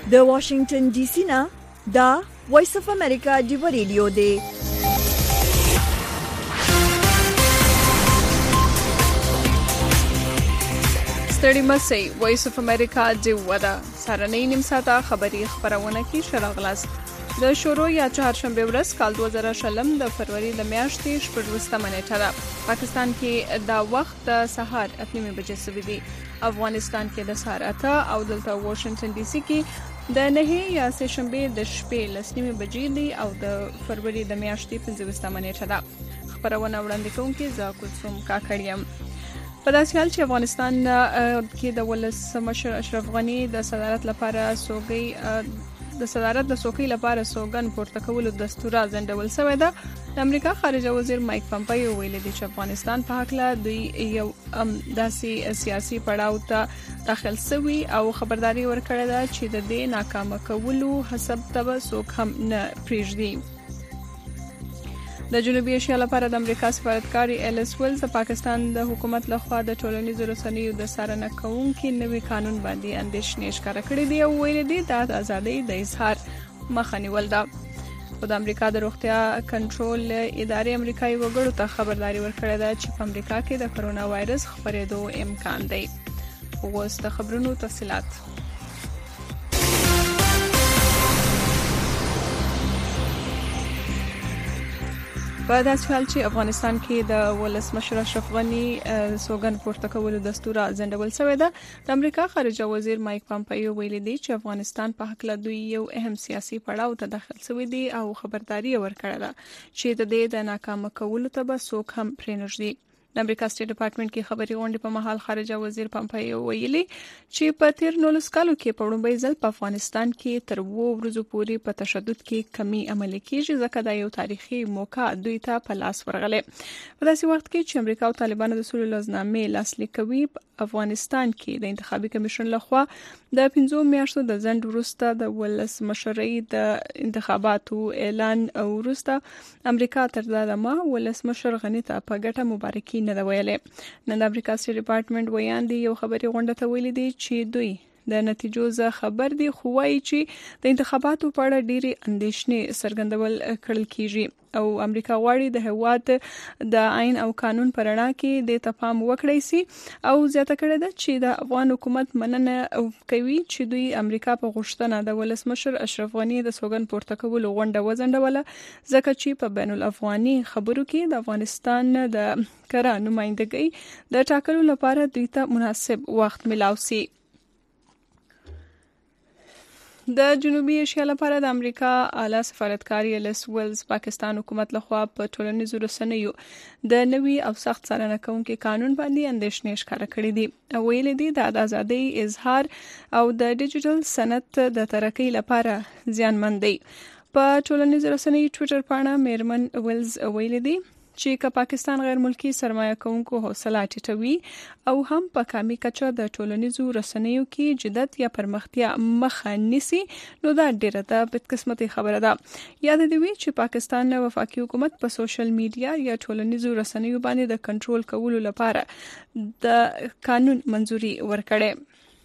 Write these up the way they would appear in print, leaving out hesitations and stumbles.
د واشنگټن ډي سي نه دا وایس اف امریکا دی ریډیو دی. ستړي مسئ وایس اف امریکا دی ودا سارنې نیم ساعته خبری خبرونه کی شراغلاست د شروع یا چهارشنبه ورځ کال 2020 د فروری د میاشتې 14مه نیټه ده. پاکستان کې دا وخت د سهار 8:30 بجې سوي دي. افغانستان کې د سهار 8 او دلته واشنگټن ډي سي کې د 9 یا سهشنبه د شپې 9:30 بجې دي او د فروری د میاشتې 15مه نیټه ده. خبرونه وړاندې کوونکې زه کوڅوم کاکړیم. په داسې حال چې افغانستان کې د ولسمشر اشرف غنی د صدارت لپاره د سوکۍ لپاره سوګن پورته کولو دستور ځنډول شوی ده. د امریکا خارجه وزیر مایک پامپیو ویلي دی چې افغانستان په حق له دوی یو داسې سیاسي پړاو ته داخل شوی او خبرداري ورکړه ده چې د دې ناکام کولو حساب ته څوک هم نه پریږدي. د جنوبي ایشیا لپاره د امریکا سفارتکار ایلیس ویلز د پاکستان د حکومت لخوا د ټولنیزو رسنیو د څارنه کوونکي نوي قانون باندې اندېښنې ښکاره کړې دي او ویلي دي د ازادۍ د اظهار مخه نیول ده. خو د امریکا د روغتیا کنټرول ادارې امریکایي وګړو ته خبرداري ورکړې ده چې په امریکا کې د کرونا وایرس خپرېدو امکان دی. اوس د خبرونو تفصیلات. په داسې حال چې افغانستان کې د ولسمشر اشرف غنی سوګن پورته کولو دستور ځنډول شوی ده. د امریکا خارجه وزیر مایک پامپیو ویلي دی چې افغانستان په حق له دوی یو اهم سیاسي پړاو ته داخل شوی دی او خبرداري ورکړه ده چې د دې د ناکام کولو ته به څوک هم پرې نږدي. د امریکا سټیټ ډپارټمنټ کې خبري غونډې په مهال خارجه وزیر پامپیو ویلي چې په تیر 19 کالو کې په وړاندې ځل په افغانستان کې تر 2 ورځې پورې په تشدد کې کمی عملي کیږي ځکه دا یو تاریخي موقع دوی ته په لاس ورغله. په داسې وخت کې چې امریکا او طالبان د سولې لازمنامې لاسلیک کوي، افغانستان کې د انتخابي کمیشن لخوا د 15 میاشتو د ځنډ وروسته د ولسمشرۍ د انتخاباتو اعلان وروسته امریکا تر دا دمه ولسمشر غنی ته په ګټه مبارکي نه دا ویلې. نن د امریکا سټیټ ډپارټمنټ ویاندې یو خبري غونډه ته ویلي دی چې دوی د نتیجو څخه خبر دي، خو وايي چې د انتخاباتو په اړه ډېری اندېښنې څرګندول کړل کیږي او امریکا غواړي د هیواد د آئین او قانون پر اړه کې د تفاهم وکړي سي او زیاته کړې ده چې د افغان حکومت مننه کوي چې دوی امریکا په غوښتنه د ولسمشر اشرف غنی د سوګن پورته کولو غونډه وځنډوله ځکه چې په بین الافغاني خبرو کې د افغانستان د کره نمائندګۍ د ټاکلو لپاره دوی ته مناسب وخت ملاو سي. د جنوبي ایشیا لپاره د امریکا اعلی سفارتکار ایلیس ویلز پاکستان حکومت لخوا په ټولنیزو رسنیو د نوي او سخت څارنه کوونکي قانون باندې اندېښنې ښکاره کړې دي او ویلي دي د آزادۍ اظهار او د ډیجیټل صنعت د ترقۍ لپاره زیانمن دي. په ټولنیزو رسنیو ټوئیټر باندې میرمن ویلز ویلي دي چې که پاکستان غیر ملکی سرمایه کوونکو حوصله ټیټوي او هم په کمی کچه د ټولنیزو رسنیو کې جدت یا پرمختیا مخه نیسي نو دا ډیره د بدقسمتي خبره ده. یاد دې وي چې پاکستان وفاقي حکومت په سوشل میډیا یا ټولنیزو رسنیو باندې د کنټرول کولو لپاره د قانون منځوري ورکړي.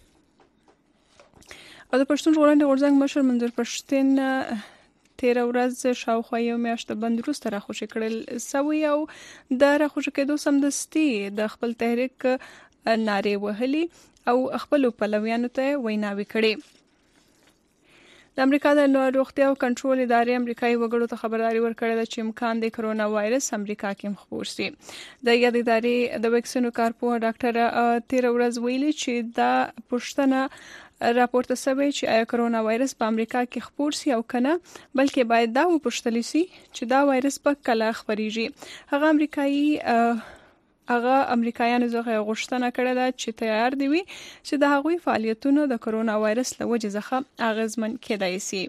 او د پښتون ژغورنې غورځنګ مشر منظور پښتين 13 ورځ شاوخوا یو میاشت بند وروسته راخوشي کړل سوی او د راخوشي کېدو سمدستي د خپل تحریک ناره وهلي او خپل پلویانو ته ویناوي کړي. د امریکا د روغتیا او کنټرول ادارې امریکایي وګړو ته خبرداري ورکړه چې امکان د کرونا وایرس امریکا کې خپور شي. د یاد ادارې د ویکسینو کارپوه ډاکټر 13 ورځ ویلي چې دا پښتنه راپورته شوی چې آیا کرونا وایرس په امریکا کې خپور سي او کنه، بلکې باید دا وپوښتل شي چې دا وایرس په کله خپریږي. هغه امریکایانو څخه غوښتنه کړې ده چې تیار دي وي چې د هغوی فعالیتونو د کرونا وایرس له وجې څخه اغیزمن کېدای شي.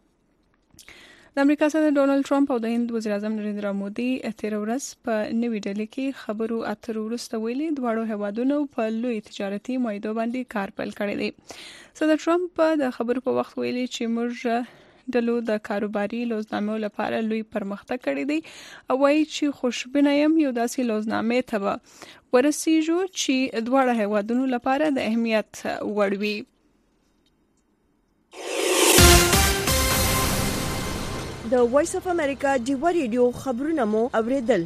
د امریکا صدر ډونالد ټرمپ او د هند وزیر اعظم نریندرا مودي 13 ورځ په نوې ډلې کې خبرو اترو وروسته ویلي دواړو هیوادونو په لوی تجارتي معاهدو باندې کار پیل کړی دی. صدر ټرمپ د خبرو په وخت ویلي چې موږ ډلو د کاروباري لوزنامو لپاره لوی پرمختګ کړی دی او وايي چې خوشبینه يم یو داسې لوزنامې ته ورسیږو چې دواړه هیوادونو لپاره د اهمیت وړ وي. د وایس اف امریکا ډیو ریډیو خبرونه مو اوریدل.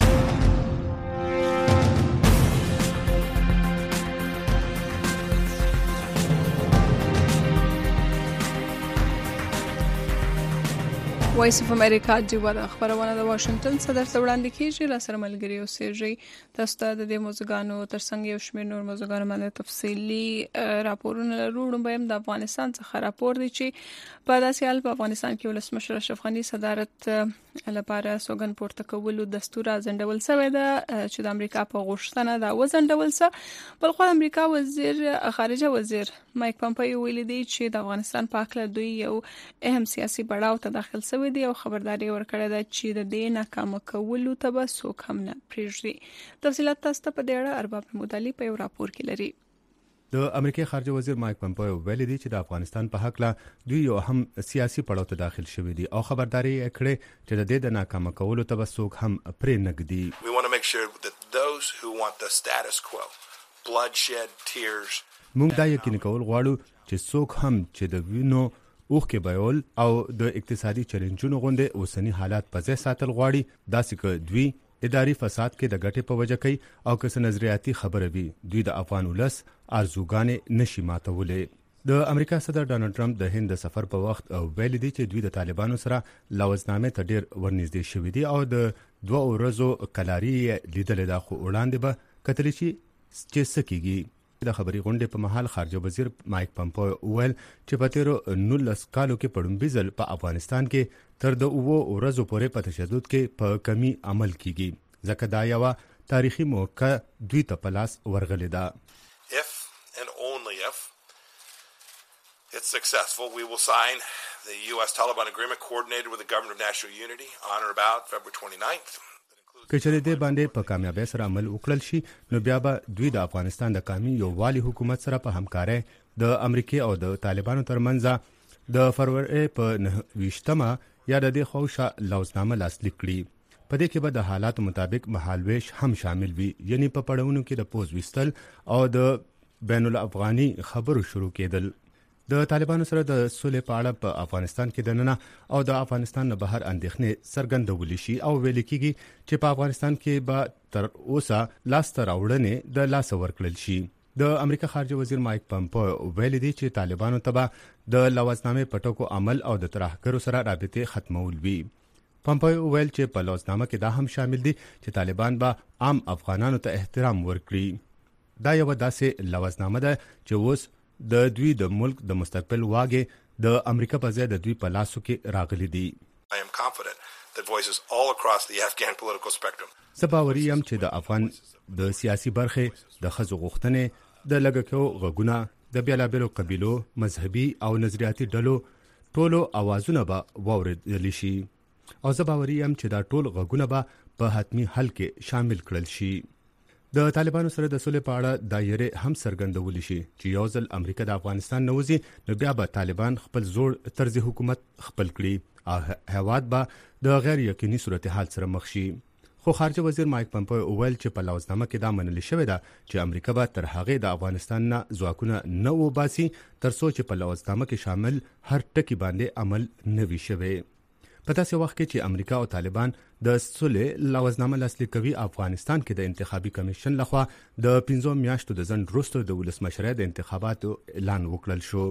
وایس اف امریکا ډیو د خبرونه د واشنگټن صدر ته وړاندې کیږي. را سره ملګری اوسېږي. تاسو ته د دې موضوعګانو ترڅنګ یو شمېر نور موضوعګانو باندې تفصیلي راپورونه لرو. به د افغانستان څخه راپور دی چې په داسې حال په افغانستان کې ولسمشر اشرف غني صدارت لپاره سوګند پورته کولو دستور ځنډول شوی دی چې د امریکا په غوښتنه دا وځنډول شو. بل خو امریکا وزیر خارجه وزیر مایک پامپیو ویلي دی چې د افغانستان په اړه دوی یو اهم سیاسي پړاو ته داخل شوی دی او خبرداري ورکړه ده چې د دې ناکام کولو ته به څوک هم نه پریږدي. تفصیلات تاسو ته په دې اړه ارباب محمودعلي په یو راپور کې لري. د امریکای خارجه وزیر مایک پامپیو ویلي دی چې د افغانستان په حق لا دوی یو هم سیاسي پړاو ته داخل شوی دي او خبرداري کړې چې د دې د ناکام کولو ته به څوک هم پرې نګدي. We want to make sure that those who want the status quo, bloodshed, tears. موږ دا یقیني کول غواړو چې څوک هم چې د وینو اوخکې بایول او د اقتصادي چیلنجونو غونډه اوسنی حالات په ځای ساتل غواړي. داسې که دوی اداري فساد کې د ګټې په وجه کوي او که نظریاتي خبره وي دوی د افغان ولس ارزوګانې نشي ماتولې. د امریکا صدر ډانلډ ټرمپ د هند د سفر په وخت ویلي دی چې دوی د طالبانو سره لوزنامه ته ډیر ورنږدې شوي دي او د 2 ورځو کلاري لیدل د خو وړاندې به کتل شي چې سکیږي. د خبري غونډې په محل خارجه وزیر مایک پامپیو ویل چې په تیرو 19 کالو کې پړمبي ځل په افغانستان کې تر د 2 ورځو پورې په تشدد کې په کمی عمل کیږي ځکه دا یو تاریخي موقع دوی ته پلاس ورغلې ده. If and only if it's successful, we will sign the U.S.-Taliban agreement coordinated with the Government of National Unity on or about February 29th. کچره دې باندې په کامیابی سره عمل وکړل شي نو بیا به دوی د افغانستان د قومي یووالي حکومت سره په همکارۍ د امریکای او د طالبانو ترمنځ د فروری په 29مه یا د دې خوښه لوزنامه لاسلیک کړي. په دې کې به د حالات مطابق مهالويش هم شامل وي یعنی په پړاوونو کې د پوز وستل او د بین الافغاني خبرو شروع کېدل. د طالبانو سره د سولې په اړه په افغانستان کې د ننه او د افغانستان نه بهر اندېښنې څرګندول شي او ویل کېږي چې په افغانستان کې به تر اوسه لاس ته راوړنې د لاس ورکړل شي. د امریکا خارجه وزیر مایک پامپیو ویل دی چې طالبانو ته به د لوزنامې پټکو عمل او د ترهګرو سره رابطې ختمول وي. پامپیو ویل چې په لوزنامه کې دا هم شامل دي چې طالبان به عام افغانانو ته احترام ورکړي. دا یو داسې لوزنامه ده چې اوس د دوی د ملک د مستقبل واګه د امریکا په ځای د دوی په لاسو کې راغلي دي. I am confident that voices all across the Afghan political spectrum. سباوري هم چې د افغان د سیاسي برخې د خزو غوښتنې د لګکو غږونه د بیلابیلو قبیلو مذهبي او نظریاتي ډلو ټولو اوازونه به واوریدل شي او سباوري هم چې دا ټول غږونه به په حتمی حل کې شامل کړل شي. د طالبانو سره د سولې په اړه دایره هم څرګندول شي چې یو ځل امریکا د افغانستان نوځي نو بیا به طالبان خپل زوړ طرز حکومت خپل کړي او هواد به د غیر یقیني صورتحال سره مخ شي. خو خارجه وزیر مایک پامپیو ویل چې په لوزنامه کې دا منل شوی ده چې امریکا به تر هغه د افغانستان نه ځواکونه نه وباسي تر څو چې په لوزنامه کې شامل هر ټکی باندې عمل نه وي شوی. په داسې وخت کې چې امریکا او طالبان د سولې لوزنامه لاسلیک کوي افغانستان کې د انتخابي کمیشن لخوا د 15 میاشتو د ځنډ وروسته د ولسمشرۍ د انتخاباتو اعلان وکړل شو.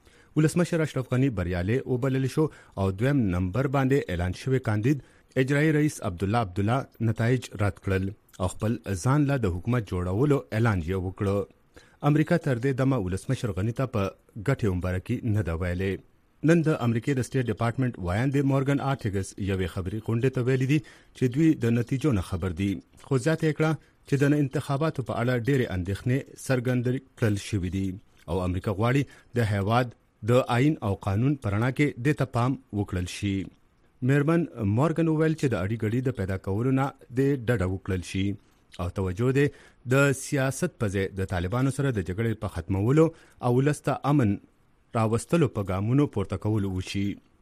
ولسمشر اشرف غني بریالي وبلل شو او دویم نمبر باندې اعلان شوی کاندید اجرایی رئیس عبدالله نتایج رد کړل او خپل ځان له د حکومت جوړولو اعلان یې وکړ. امریکا تر دې دمه ولسمشر غني ته په ګټه مبارکي نه دا ویلې. نن د امریکای د سټیټ ډپارټمنټ وایاند مورګن آرټیګس یوې خبري غونډه ته ویلي دي چې دوی د نتیجو نه خبر دي خو ځکه کړه چې د انتخاباتو په اړه ډېرې اندېښنې څرګندې کړل شوې دي او امریکا غواړي د هیواد د آئین او قانون پرانا کې د تپام وکړل شي. میرمن مورګن ویل چې د اړیګړې د پیدا کولو نه د ډډه وکړل شي او توجه ده د سیاست په ځای د طالبانو سره د جګړې په ختمولو او ولسته امن راوستلو په ګامونو پورته کول وشي.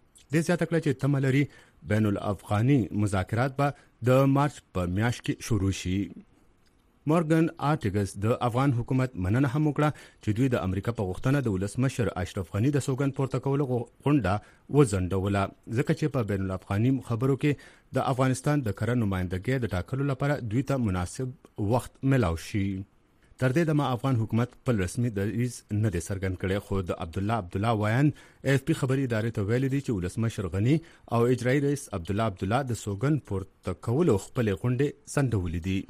د زیاته کړه چې تملري بین الافغاني مذاکرات به د مارچ په میاشت کې شروع شي. مورګن آرټیګس د افغان حکومت مننه هم وکړه چې دوی د امریکا په غوښتنه د ولسمشر اشرف غنی د سوګند پورته کولو غونډه وځنډوله ځکه چې په بین الافغاني خبرو کې د افغانستان د کره نمائندګۍ د ټاکلو لپاره دوی ته مناسب وخت ملاو شي. تر دې دمه افغان حکومت په رسمي دریځ نه دی څرګند کړی، خو د عبدالله وایان AFP خبري ادارې ته ویلي دي چې ولسمشر غنی او اجرایي رئیس عبدالله د سوګند پورته کولو خپل غونډې سندولې دي.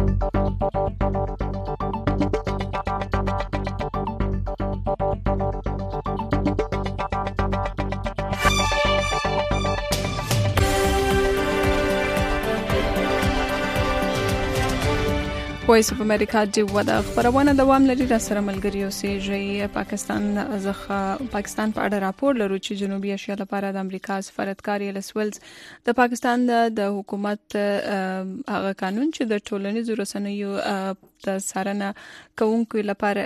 وایس اف امریکا دی ودا خبرونه دوام لري را سره ملګری اوسېږي. پاکستان په اړه راپور لرو چې جنوبي ایشیا لپاره د امریکا سفارتکار ایلس ویلز د پاکستان د حکومت هغه قانون چې د ټولنیزو رسنیو د سرانه کولو لپاره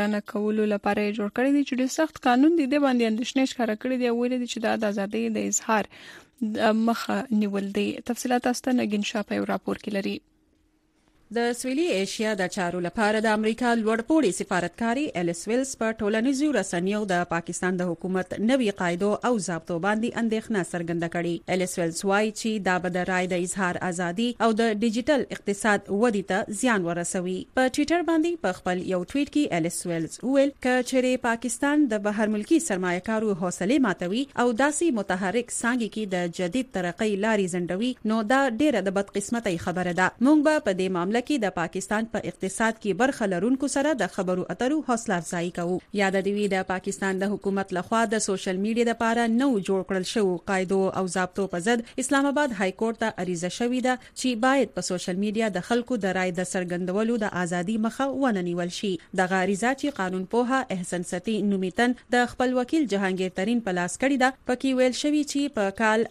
جوړ کړی دی چې ډېر سخت قانون دی د باندې اندېښنې ښکاره کړې دی، ویل دي چې د آزادۍ د اظهار مخه نیول دی. تفصیلات تاسو نګین شاپ یو راپور کې لري. د سویلي ایشیا د چارو لپاره د امریکا لوړپوړي سفارتکاري ایلس ویلز په ټولنیزو رسنیو د پاکستان د حکومت نوي قاعدو او ضابطو باندې اندېښنه څرګنده کړې. ایلس ویلز وايي چې دا به د رای د اظهار ازادي او د ډیجیټل اقتصاد ودې ته زیان ورسوي. په ټوئیټر باندې په خپل یو ټویټ کې ایلس ویلز ویل چې پاکستان د بهر ملکی سرمایه‌کارو حوصله ماتوي او داسې متحرک څانګې کې د جدید ترقۍ لارې زندوي، نو دا ډیره د بدقسمتۍ خبره ده. موږ به په دې معاملې کې د پاکستان په اقتصاد کې برخه لرونکو سره د خبرو اترو حوصله افزایی کوو. یاد دی د پاکستان د حکومت لخوا د سوشل میډیا لپاره نو جوړ کړل شوی قاعده او ضابطو په ضد اسلام آباد های کورټ ته عریضه شوې ده چې باید په سوشل میډیا د خلکو د رائے د څرګندولو د ازادي مخه ونه نیول شي. د غریزه چې قانون پوها احسان ستی نومیتن د خپل وکیل جهانگیر ترين په لاس کړی ده، پکې ویل شوی چې په کال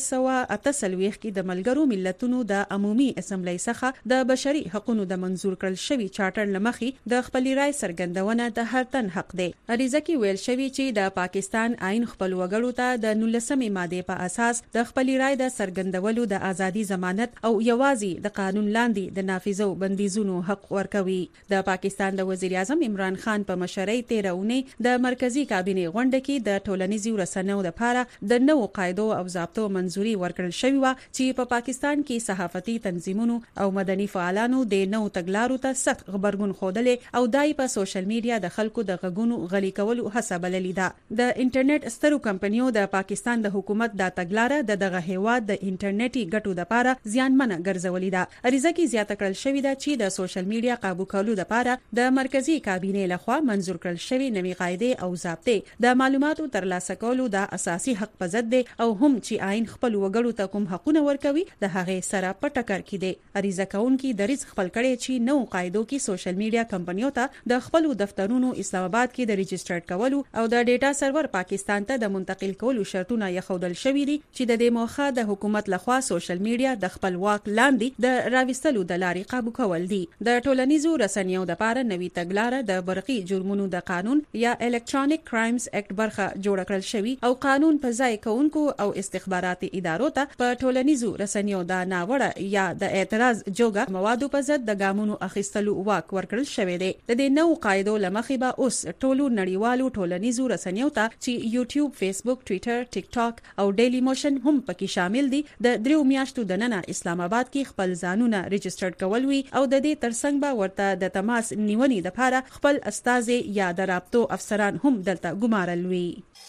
1348 کې د ملګرو ملتونو د عمومي اسمبلی څخه د بشري حقوقو د منزور کړل شوی چارټر لمخي د خپل رائے څرګندونه د هر تن حق دی. عریضه کې ویل شوی چې د پاکستان آئین خپل وګړو ته د 19مې ماده په اساس د خپل رائے د څرګندولو د ازادي ضمانت او یوازې د قانون لاندې د نافذو بندیزونو حق ورکوي. د پاکستان د وزیر اعظم عمران خان په مشرۍ 13 د مرکزی کابینه غونډه کې د ټولنیزو رسنیو لپاره د نوو قاعدو او ضابطو منزوري ورکړل شوی و چې په پاکستان کې صحافتي تنظیمونو او مدني فعالانو د نو تګلارو ته سخت خبرګون خوده او دای په سوشل میډیا د خلکو د غږونو غلي کولو هڅه بللې ده. د انټرنیټ سترو کمپنیو د پاکستان د حکومت د تګلارې دغه هیواد د انټرنیټي ګټو لپاره زیانمنه ګرځولې ده. عریضه کې زیاته کړل شوې ده چې د سوشل میډیا قابو کولو لپاره د مرکزی کابینه لخوا منزور کړل شوی نوي قاعده او ضابطه د معلوماتو ترلاسه کولو د اساسي حق په ضد دي او هم چې آئین خپل وګړو ته کوم حقونه ورکوي د هغه سره په ټکر کې دي. عریضه کوونکي د رزق خپل کړي چې نو قاعدو کې سوشل میډیا کمپنیو ته د خپل دفترونو اسلام آباد کې د ريجسترډ کولو او د ډیټا سرور پاکستان ته د منتقل کولو شرطونه یخودل شوې دي چې د دې موخه د حکومت لخوا سوشل میډیا د خپل واک لاندې د راوستلو د لارې قابو کول دي. د ټولنیزو رسنیو لپاره نوي تګلارې د برقي جرمونو د قانون یا الکترونیک کرایمز اکټ برخه جوړ کړل شوی او قانون په ځای کوونکو او استخباراتي ادارو ته په ټولنیزو رسنیو د ناوړه یا د اعتراض جوګه موادو په ضد د ګامونو اخیستلو واک ورکړل شوی دی. د دې نو قاعدو لمخې به اوس ټولو نړیوالو ټولنیزو رسنیو ته چې یوټیوب، فیسبوک، ټوئیټر، ټیک ټاک او ډیلی موشن هم پکې شامل دي د 3 میاشتو د ننه اسلام آباد کې خپل ځانونه ريجسترډ کول وی او د دې ترڅنګ به ورته د تماس نیونې لپاره خپل استاد یا د رابطو افسران هم دلته ګمارل وی.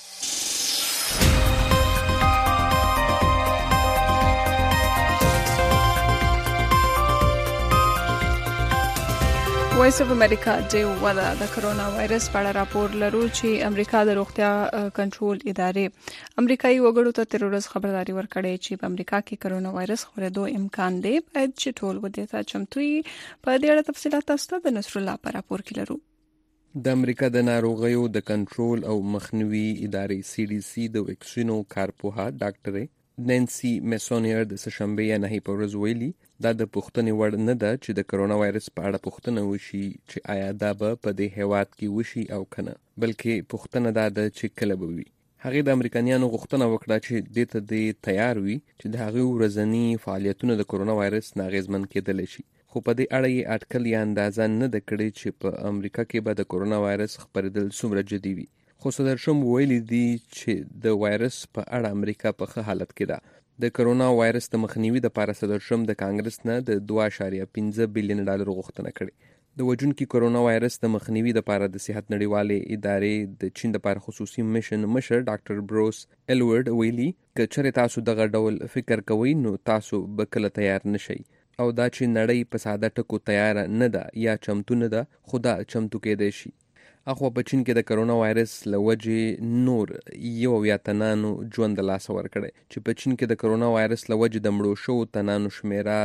وایس اف امریکا د ودا د کرونا وایرس په اړه راپور لرو چې امریکا د روغتیا کنټرول ادارې امریکایي وګړو ته تر ورځ خبرداري ورکړې چې په امریکا کې کرونا وایرس خورېدو امکان دی، باید چې ټول ودې ته چمتو وي. په دې اړه تفصیلات تاسو د نصر الله په راپور کې لرو. د امریکا د ناروغیو د کنټرول او مخنیوي ادارې CDC د ویکسینو کارپوها ډاکټر نانسی میسونیر د سشنبه نه په ورځ ویلي دا د پوښتنې وړ نه ده چې د کرونا وایرس په اړه پوښتنه وشي چې آیا دا به په دې هیواد کې وشي او کنه، بلکې پوښتنه دا ده چې کله به وي. هغه د امریکایانو غوښتنه وکړه چې دې ته تیار وي چې د هغه ورځنی فعالیتونه د کرونا وایرس ناغېزمن کېدل شي، خو په دې اړه یې اټکل یا اندازه نه ده کړې چې په امریکا کې به د کرونا وایرس خپرېدل څومره جدي وي. خو صدرشم ویلي دي چې د وایرس په اړه امریکا په ښه حالت کې ده. د کرونا وایرس د مخنیوي لپاره صدرشم د کانګرس نه د 2.5 بلین ډالر غوښتنه کړې. د وژونکي کرونا وایرس د مخنیوي لپاره د صحت نړیوالې ادارې د چین لپاره خصوصي میشن مشر ډاکټر بروس ایلورد ویلي که چېرې تاسو دغه ډول فکر کوئ نو تاسو به کله تیار نشئ او دا چې نړۍ په ساده ټکو تیار نه ده یا چمتو نه ده خو دا چمتو کېدای شي. اخوا په چین کې د کرونا وایرس له وجې نور 1 تنانو ژوند له لاسه ورکړی چې په چین کې د کرونا وایرس له وجې د مړو شوو تنانو شمیره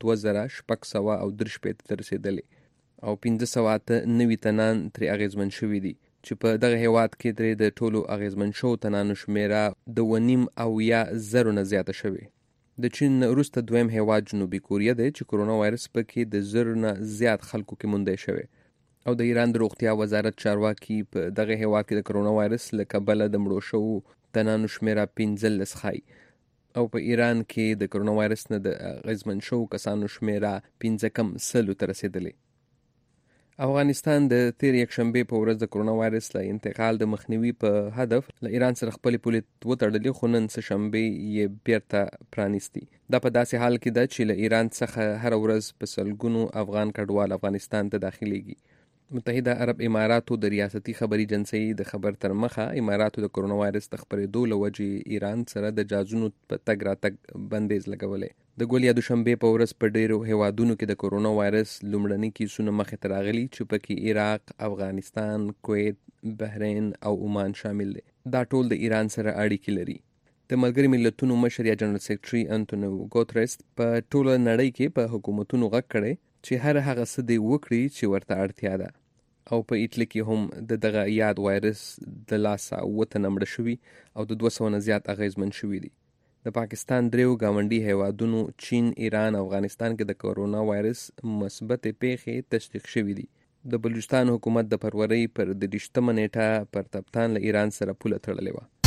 2693 ته رسېدلې او 1509 تنان ترې اغیزمن شوي دي چې په دغه هیواد کې ترې د ټولو اغیزمن شوو تنانو شمیره 2.5 نه زیاته شوې. د چین وروسته دویم هیواد جنوبي کوریا دی چې کرونا وایرس پکې د 1000 نه زیات خلکو کې موندی شوی او د ایران د روغتیا وزارت چارواکي په دغه هیواد کې د کرونا وایرس له کبله د مړو شوو تنانو شمیره 15 ښایي او په ایران کې د کرونا وایرس نه د اغیزمن شوو کسانو شمیره 15 ته رسېدلې. افغانستان د تیر یکشنبې په ورځ د کرونا وایرس له انتقال د مخنیوي په هدف له ایران سره خپل پولې وتړلې خو نن سه شنبې یې بیرته پرانیستي. دا په داسې حال کې ده چې له ایران څخه هر ورځ په سلګونو افغان کډوال افغانستان ته داخليږي. متحده عرب اماراتو د ریاستي خبري جنسي د خبر تر مخه اماراتو د کرونا وایرس د خپرېدو له وجې ایران سره د جازونو په تګ راتګ بندیز لګولې. د ګول یا دوشنبې په ورځ په ډیرو هیوادونو کې د کرونا وایرس لومړني کیسونه مخې ته راغلي چې پکې عراق، افغانستان، کویت، بحرین او عمان شامل دي. دا ټول د ایران سره اړیکې لري. د ملګري ملتونو مشر یا جنرال سیکرټري انټونیو ګوتریس په ټوله نړۍ کې په حکومتونو غږ کړی چې هر هغه څه دی وکړي چې ورته اړتیا ده. او په ایټلی کې هم د دغه یاد وایرس د لاسه وته مړه شوي او د 200 نه زیات اغیزمن شوي دي. د پاکستان دریو ګاونډي هیوادونو چین، ایران، افغانستان کې د کرونا وایرس مثبت پیښې تصدیق شوي دي. د بلوچستان حکومت د فروری پر 20 نیټه پر تبتان له ایران سره پوله تړلې وه.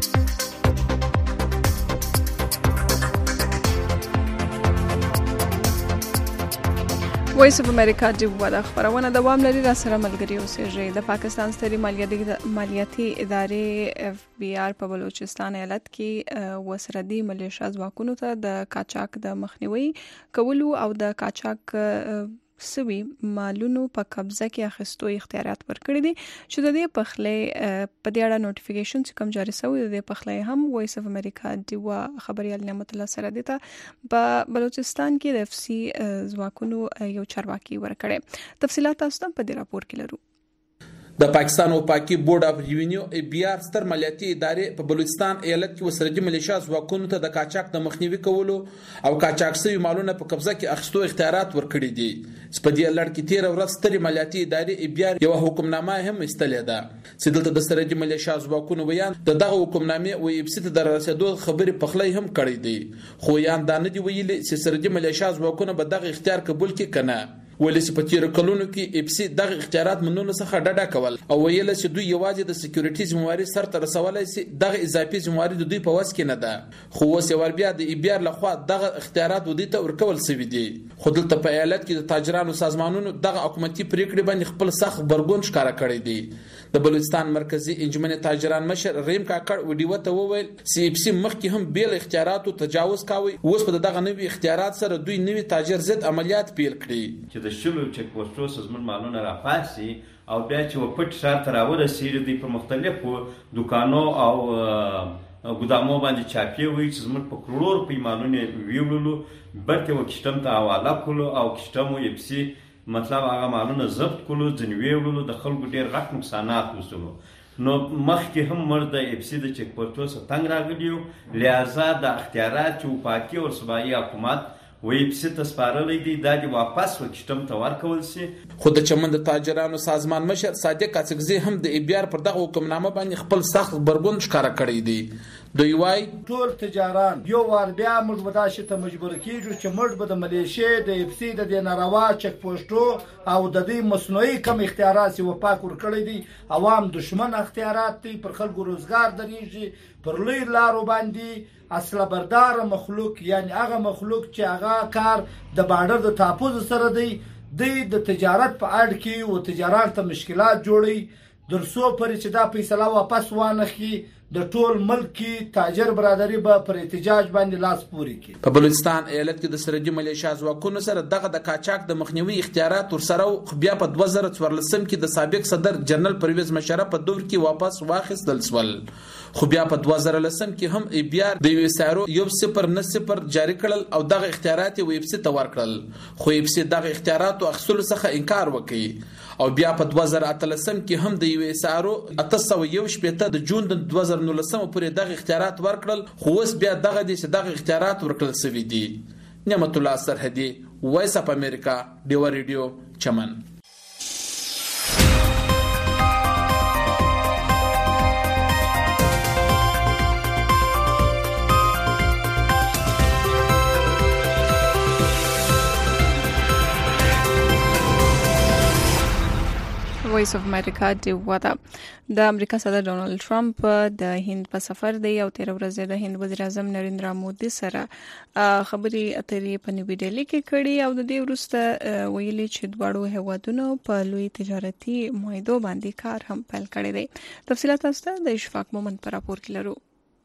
وایس اف امریکا ډیوه خبرونه دوام لري. را سره ملګری اوسېږي. د پاکستان ستري مالیاتي ادارې اف بی آر په بلوچستان ایالت کې وسردي ملیشیا ځواکونو ته د قاچاق د مخنیوي کولو او د قاچاق سوي مالونو په قبضه کې اخیستو اختیارات ورکړي دي چې د دې پخلې په دې اړه نوټیفیکیشن چې کوم جاری شوی د دې پخلې هم وایس اف امریکا دیوا خبريال نعمت الله سره دیتا په بلوچستان کې د اف سی ځواکونو یو چارواکي ورکړي. تفصيلات تاسو ته په دې راپور کې لرو. د پاکستان او پاکي بورډ اف ریوینیو ای بی آر ستر مالیاتي ادارې په بلوچستان ایالت کې وسردي ملیشیا ځواکونو ته د قاچاق د مخنیوي کولو او قاچاق شوي مالونه په قبضه کې اخیستو اختیارات ورکړي دي. په دې لړ کې 13 ورځې ستري مالیاتي ادارې ای بی آر یو حکمنامه هم استلې ده چې دلته د سردي ملیشیا ځواکونو ویان دغه حکمنامه او ای بي سي ته د رسیدو خبرې پخلې هم کړې دي. خو یان دا نه دی ویلي چې سردي ملیشیا ځواکونو به دغه اختیار قبول کړي کنه. ولې په تیر کلونو کې اف سی دغه اختیارات منونو څخه ډډه کول او ویل چې دوی یوازې د سکیورټي ذمہواری سر ته رسولای شي. دغه اضافي ذمہواری د دوی په وس کې نه ده خو اوس یو بیا د ای بی آر لخوا دغه اختیارات ودی ته ورکول شوی دي. خو دلته په ایالت کې د تاجرانو سازمانونو دغه حکومتي پریکړې باندې خپل سخت برګون ښکارا کړی دی. د بلوچستان مرکزی انجمن تاجران مشر ریم کاکړ ویډیو ته وویل چې اف سی مخکې هم بیل اختیاراتو تجاوز کاوه. اوس په دغه نوي اختیارات سره دوی نوي تاجر ضد عملیات پیل کړي چې د شلو چک پوسټو سازمان مالونه راپاسي او بیا چې و پټ شار تر ورسېږي د په مختلفو دکانو او ګودامو باندې چاپی وي چې زموږ په کروڑ په مالونه ویولو برته وکشتم ته حواله کولو او کشتمو یپسي مطلب هغه مالونه ضبط کولو ځنې ویولو د خلکو ډیر غټ نقصانات وسلو. نو مخکې هم مرد اپسی د چک پوسټو سره تنګ راغلیو لہذا د اختیارات چې پاکي او صوبایي حکومت وی پسی تسپارلی دی دا دی واپس وکشتم ته ورکول شي. خو د چمن د تاجرانو سازمان مشر صادق اڅکزي هم د ای بی آر پر دغه حکمنامه باندې خپل سخت برګون ښکارا کړی دی. دوی وای ټول تجاران یو ور بیا موږ وداشي ته مجبور کیږو چې موږ به د ملیشیا د اف سی د ناروا چک پوسټو او د دې مصنوعي کم اختیارات او پاک ور کړی دي. عوام دشمن اختیارات دي پر خلکو روزګار درېږي پر لوی لارو باندې اصله بردار مخلوق یعنی هغه مخلوق چې هغه هغه کار د بارډر د تحفظ سره دی د تجارت په اړه کې او تجارت ته مشکلات جوړي درسو پر چې دا فیصله واپس وانخي د ټول ملکی تاجر برادری به پر احتجاج باندې لاس پوري کړي. په بلوچستان ایالت کې د سرحدي ملیشیا ځواکونو سره دغه د قاچاق د مخنیوي اختیارات ورسره بیا په 2014 کې د سابق صدر جنرال پرویز مشرف په دور کې واپس واخیستل شول، خو بیا په 2010 کې هم ای بی آر د یو سارو 1.0 جاری کړل او دغه اختیارات یې ویب سي ته ورکړل، خو ویب سي دغه اختیارات او اخصلو څخه انکار وکړي او بیا په 2013 کې هم د یو سارو 818 د جون د 2019 پورې دغه اختیارات ورکړل، خو اوس بیا دغه دغه اختیارات ورکړل شوي دي. نعمت الله سرحدي، وایس اف امریکا، ډیوا ریډیو، چمن. وایس اف امریکا دی ودا د امریکا صدر ډونالد ټرمپ د هند په سفر دی او 13 ورځې د هند وزیر اعظم نریندرا مودي سره خبري اترې په نیو ډیلی کې کړي او د دې وروسته ویلي چې دواړو هیوادونو په لوی تجارتي معاهدو باندې کار هم پیل کړی دی. تفصیلات تاسو د اشفاق مومن پر راپور کې لرو.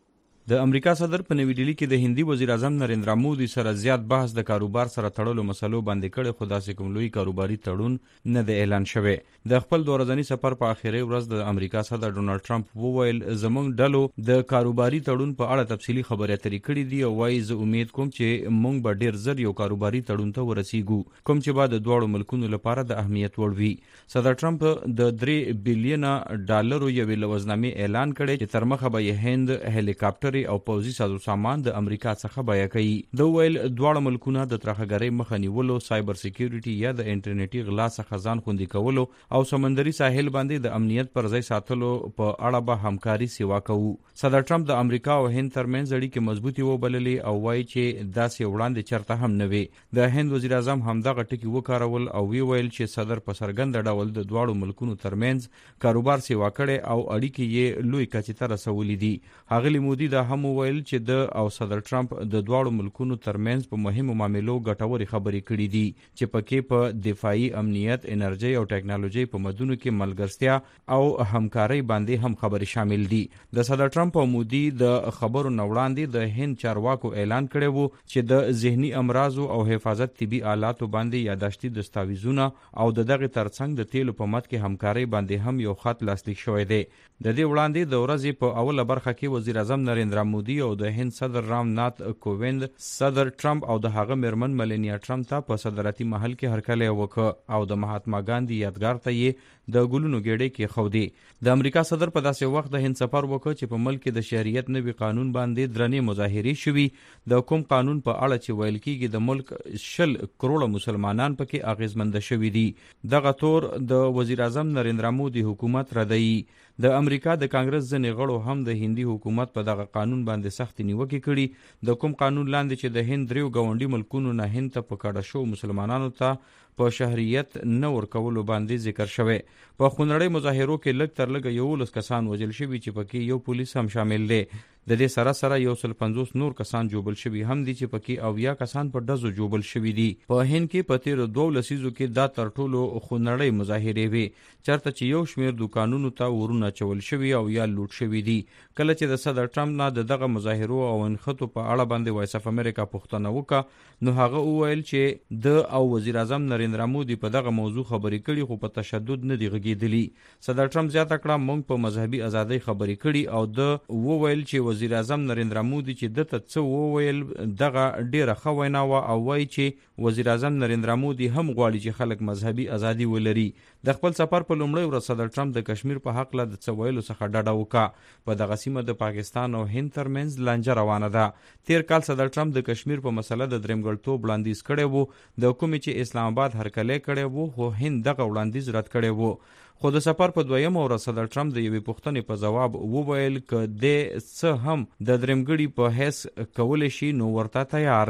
د امریکا صدر په نیو ډیلی کې د هندي وزیر اعظم نریندرا مودي سره زیات بحث د کاروبار سره تړلو مسلو باندې کړي، خو داسې کوم لوی کاروباري تړون نه دی اعلان شوی. د خپل دورځنی سفر په اخیری ورځ د امریکا صدر ډونالد ټرمپ وویل زموږ ډلو د کاروباري تړون په اړه تفصیلی خبرې اترې کړې دي او وايي زه امید کوم چې موږ به ډیر زر یو کاروباري تړون ته ورسیږو کوم چې به د دواړو ملکونو لپاره د اهمیت وړ وي. صدر ټرمپ د 3 بلین ډالرو یو لوزنامې اعلان کړي چې تر مخه به هند هلیکاپټر او پوځي سامان د امریکا څخه بیا کوي. د ویل دواړه ملکونه د ترهګرۍ مخه نیولو، سایبر سکیورټي یا د انټرنیټي غلا څخه ځان خوندي کولو او سمندري ساحل باندې د امنیت پر ځای ساتلو په اړه به همکاري سیوا کوو. صدر ټرمپ د امریکا او هند ترمنځ اړیکې مضبوطي وبللې او وایي چې داسې وړاندې چرته هم نه وي. د هند وزیر اعظم همدغه ټکي وکارول او ویل چې صدر په څرګند ډول د دواړو ملکونو ترمنځ کاروبار سیوا کړي او اړیکې یې لوی کچې ته رسولې دي. ښاغلي مودي دا هم ویل چې د او صدر ټرمپ د دواړو ملکونو ترمنځ په مهمو معاملو ګټورې خبرې کړې دي چې پکې په دفاعي امنیت، انرژي او ټیکنالوژي په مدونو کې ملګرتیا او همکارۍ باندې هم خبرې شامل دي. د صدر ټرمپ او مودي د خبرو نه وړاندې د هند چارواکو اعلان کړی وو چې د ذهني امراضو او حفاظت طبي آلاتو باندې یاداشتي دستاویزونه او دغه ترڅنګ د تیلو په مد کې همکارۍ باندې هم یو خط لاسلیک شوی دی. د دې وړاندې د ورځې په اوله برخه کې وزیر اعظم نریندرا مودي او د هند صدر رام نات کوویند صدر ټرمپ او د هغه میرمن ملینیا ټرمپ ته په صدارتي محل کې هرکلی وکړ او د مهاتما ګاندھی یادګار ته یې د ګلونو ګېډۍ کې خودي. د امریکا صدر په داسې وخت د هند سفر وکړ چې په ملک کې د شریعت نوي قانون باندې درنې مظاهرې شوي. د کوم قانون په اړه چې ویل کېږي د ملک 10 کروڑه مسلمانان پکې اغیزمند شوي دي. دغه تور د وزیر اعظم نریندرا مودي حکومت ردی. د امریکا د کانګرس ځینې غړو هم د هندي حکومت په دغه قانون باندې سخت نیوکې کړي. د کوم قانون لاندې چې د هند دریو ګاونډي ملکونو نه هند ته په کډه شو مسلمانانو ته په شهریت نه ورکولو باندې ذکر شوی. په خونړۍ مظاهرو کې لږ تر لږه 11 کسان وژل شوي چې پکې یو پولیس هم شامل دی. د دې سره سره 150 نور کسان جوبل شوي هم دي چې پکې 90 کسان په ډزو جوبل شوي دي. په هند کې په تیر 2 لسیزو کې دا تر ټولو خونړۍ مظاهرې وي چرته چې یو شمیر دکانونو ته ورونه چول شوي او یا لوټ شوي دي. کله چې د صدر ټرمپ نه دغه مظاهرو او انخطو په اړه باندې وایس اف امریکا پوښتنه وکړه نو هغه وویل چې د او وزیر اعظم نریندرا مودي په دغه موضوع خبرې کړي خو په تشدد نه دی غږیدلی. صدر ټرمپ زیاته کړه موږ په مذهبي ازادۍ خبرې کړي او د وویل چې وزیر اعظم نریندرا مودي چې دته څه وویل دغه ډیره ښه وینا وه او وایي چې وزیر اعظم نریندرا مودي هم غواړي چې خلک مذهبي ازادي ولري. د خپل سفر په لومړۍ ورځ صدر ټرمپ د کشمیر په حق له د څه ویلو څخه ډډه وکړه. په دغه سیمه د پاکستان او هند ترمنځ لانجه روانه ده. تیر کال صدر ټرمپ د کشمیر په مسله د درېمګړتوب وړاندیز کړی وو د کومې چې اسلام آباد هرکلی کړی وو خو هند دغه وړاندیز رد کړی وو. خو د سفر په دویمه ورځ صدر ټرمپ د یوې پوښتنې په ځواب وویل که د څه هم د درېمګړي په حیث کولی شي نو ورته تیار دی.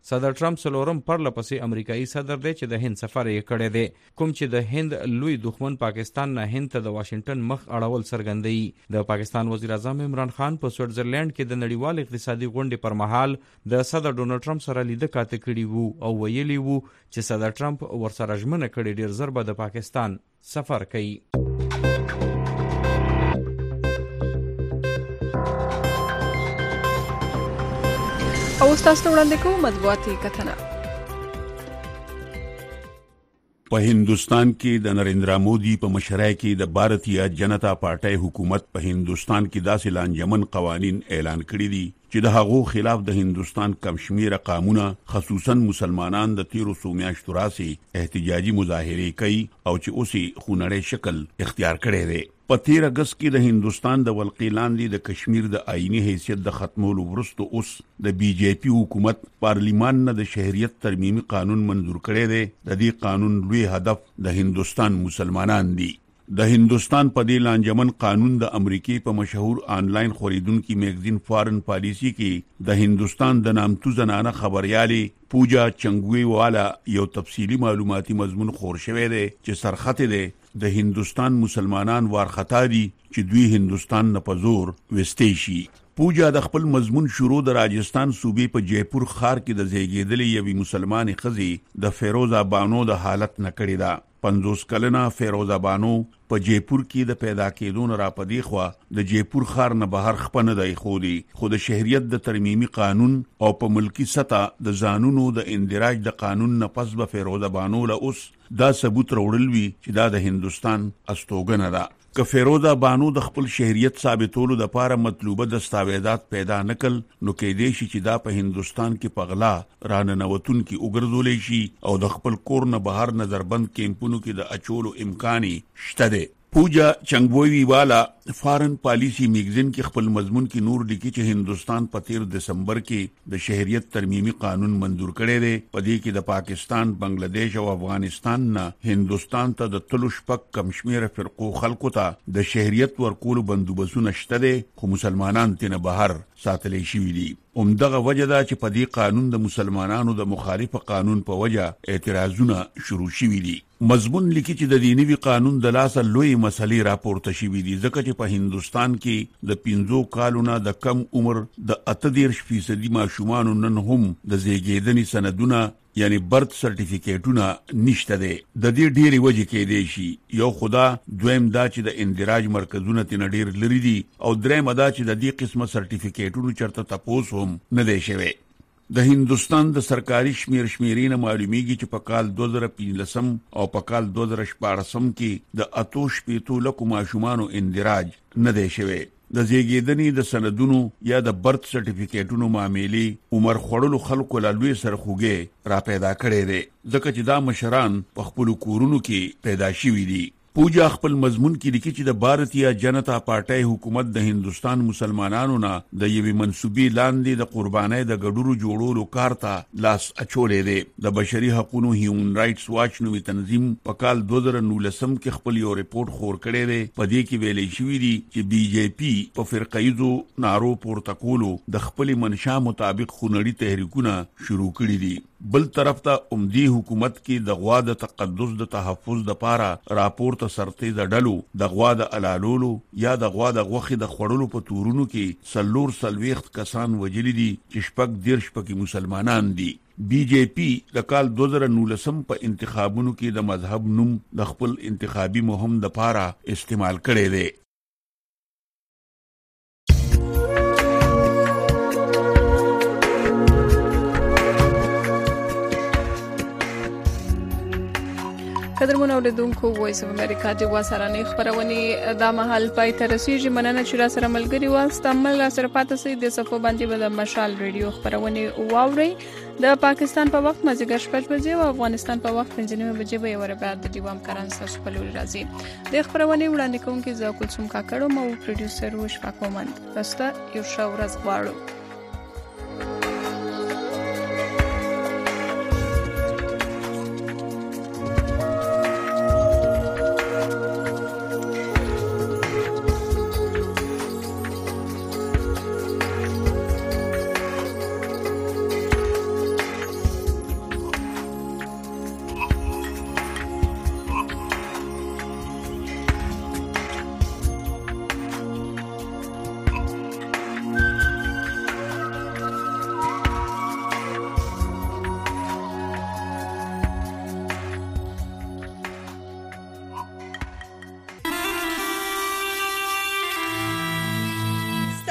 صدر ټرمپ څلورم پرلپسې امریکایي صدر دی چې د هند سفر یې کړی دی، کوم چې د هند لوی دښمن پاکستان نه هند ته د واشنگټن مخ اړول څرګندوي. د پاکستان وزیر اعظم عمران خان په سویټزرلینډ کې د نړیوال اقتصادي غونډې پر مهال د صدر ډونالډ ټرمپ سره لیده کاته کړي وو او ویلي وو چې صدر ټرمپ ورسره ژمنه کړې ډیر ژر به د پاکستان سفر کوي. او تاسو وړاندې کوم مطبوعاتي کتنه. په هندستان کې د نریندرا مودي په مشرۍ کې د بھارتیه جنتا پارټۍ حکومت په هندستان کې داسې لانجمن قوانین اعلان کړي دي چې د هغو خلاف د هندستان کم شمېره قومونه خصوصا مسلمانان د 1300 میاشتو راځي احتجاجي مظاهرې کوي او چې اوسې خونړی شکل اختیار کړی دی. په 13 اگست کې د هندستان د ولقې لاندې د کشمیر د آئینی حیثیت د ختمولو وروسته اوس د بی جے پی حکومت پارلیمان نه د شهریت ترمیمي قانون منظور کړی دی. د دې قانون لوی هدف د هندستان مسلمانان دي. د هندستان په دې لانجمن قانون د امریکای په مشهور آنلاین خریدونکو میگزین فارن پالیسی کې د هندستان د نامتو زنانه خبريالي پوجا چنګوي والا یو تفصیلی معلوماتي مضمون خور شوی دی چې سرخط دی د هندستان مسلمانان وارخطا دي چې دوی هندستان نه پزور وستې شي. پوجا د خپل مضمون شروع د راجستان صوبې په جیپور ښار کې د زیږیدلې یوې مسلمانې ښځې د فیروزا بانو د حالت نه کړې ده. 50 کلنه فیروزا بانو په جیپور کې د پیدا کېدو نه راپدې خو د جیپور ښار نه بهر خپنه دی خو د شهریت د ترمیمي قانون او په ملکی سطح د قانونو د اندراج د قانون نه پس به فیروزا بانو له اوس دا ثبوت راوړل وی چې دا د هندستان استوګنه ده. که فیروزا بانو د خپل شهریت ثابتولو د لپاره مطلوبه دستاویزات پیدا نکل نو کېدې شي چې دا په هندستان کې پغلا راننوتون کې وګرځولې شي او د خپل کور نه بهر نظربند کیمپونو کې د اچولو امکاني شته ده. پوجا چنګوي والا فارن پالیسی میگزین کې خپل مضمون کې نور لیکي چې هندستان په 13 دسمبر کې د شهریت ترمیمي قانون منظور کړی دی. په دې کې د پاکستان، بنگلاديش او افغانستان نه هندستان ته د تلو شپږ کم شمېره فرقو خلکو ته د شهریت ورکولو بندوبستونه شته دي خو مسلمانان تنه بهر ساتلې شوي دي. همدغه وجه ده چې په دې قانون د مسلمانانو د مخالف قانون په وجه اعتراضونه شروع شوي دي. مضمون لیکي چې د دینی قانون د لاسه لوی مسلې راپورته شوي دي ځکه چې په هندستان کې د 15 کالونو د کم عمر د 38% ماشومان نن هم د زیږیدنې سندونه یعنی برث سرټیفیکیټونه نشته دي. د دې ډېری وجې کې دی شي یو خدا دویم دا چې د اندراج مرکزونه تن ډېر لري دي او دریم دا چې د دې قسمه سرټیفیکیټونو چرته تاسو هم نه دی شوی. د هندستان د سرکاري شمیرینه معلومیږي چې په کال 2015 او په کال 2014 کې د 8.5 لکو ماشومانو اندراج نه دی شوی. د زیږیدنې د سندونو یا د برث سرټیفیکیټونو معاملې عمر خړلو خلکو له لوی سرخوږي را پیدا کړي دي ځکه چې دا مشران په خپل کورونو کې پیدا شوي دي. پوجا خپل مضمون کې لیکي چې د بھارتیه جنتا پارټۍ حکومت د هندستان مسلمانانو نه د یوې منسوبې لاندې د قربانۍ د ګډورو جوړولو کار ته لاس اچولې دی. د بشري حقوقو هیومن رائټس واچ نومي تنظیم په کال 2019 کې خپل یو ریپورت خور کړی دی. په دې کې ویلي شوی دی چې بی جے پی په فرقایزو نارو پورته کولو د خپل منشا مطابق خونړي تحریکونه شروع کړي دي. بل طرف ته عمدي حکومت کې د غوا د تقدس د تحفظ د پاره راپورته سرتي د ډلو د غوا د علالولو یا د غوا د غوخي د خړلو په تورونو کې سلور سلويخت کسان وجلي دي چې شپږ دیرش پکې مسلمانان دي. بی جے پی د کال 2019 په انتخابونو کې د مذهب نوم د خپل انتخابي مهم د پاره استعمال کړي دي. قدرمن اوریدونکو وایس اف امریکا د وسرانه خبرونه د محل پای تر رسیدي مننه چې را سره ملګری واسط عمل سره پاتې سي د صفو باندې د مشال ریډیو خبرونه واوري د پاکستان په وخت مازیګر شپږ بجې او افغانستان په وخت 5 بجې به ور بعد د دیوام کرانس په لوري راځي. د خبرونه وړاندې کوونکې زه کوم کاکړم او پروډوسر وشفا کومند. تاسو ته یو ښه ورځ غواړم.